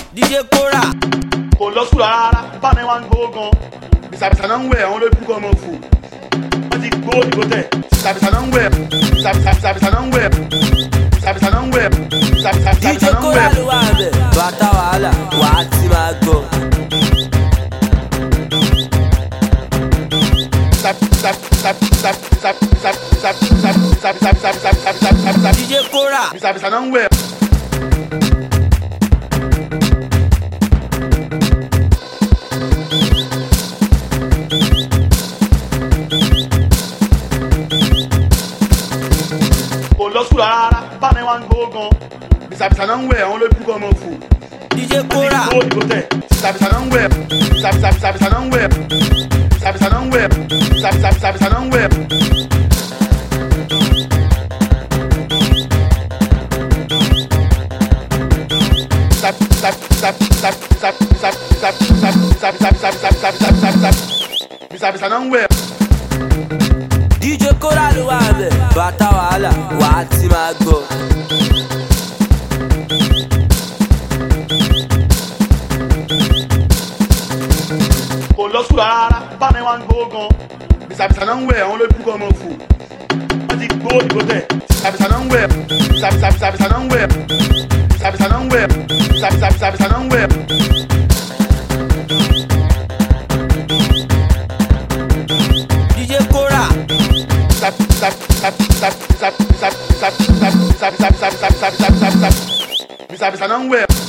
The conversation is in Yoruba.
DJ Kora. Kò lọ sùúrù rárá, bá mi wá ń gbó gan. Bìsàbìsà náà ń wẹ̀, àwọn olórí púpọ̀ ọmọ òfò. Wọ́n ti gbó ìbò tẹ̀. Bìsàbìsà náà ń wẹ̀. Bìsàbìsà náà ń wẹ̀. Bìsàbìsà náà ń wẹ̀. Bìsàbìsà DJ náà ń Kora wẹ̀. ló wà bẹ̀. Bàtà wàhálà, wà á ti máa gbọ́. DJ Kora. Bìsàbìsà náà ń wẹ̀. Kò lọ sùúrù rárá, bá mi wá ń gbó gan. Bìsàbìsà náà ń wẹ̀, àwọn olórí púpọ̀ ọmọ òfò. DJ Kora. Wọ́n ti gbó ìbò tẹ̀. Bìsàbìsà náà ń wẹ̀. Bìsàbìsà náà ń wẹ̀. Bìsàbìsà náà ń wẹ̀. Bìsàbìsà náà ń wẹ̀. Bìsàbìsà náà ń wẹ̀. DJ Kora ló wà bẹ̀. Bàtà wàhálà, wà á ti máa gbọ́. Kò lọ sùúrù rárá, bá mi wá ń gbó gan. Bìsàbìsà náà ń wẹ̀, àwọn olórí púpọ̀ ọmọ òfò. Wọ́n ti gbó ìbò tẹ̀. Bìsàbìsà náà ń wẹ̀. Bìsàbìsà náà ń wẹ̀. Bìsàbìsà náà ń wẹ̀. Bìsàbìsà náà ń wẹ̀. DJ Kora. Bìsàbìsà náà ń wẹ̀.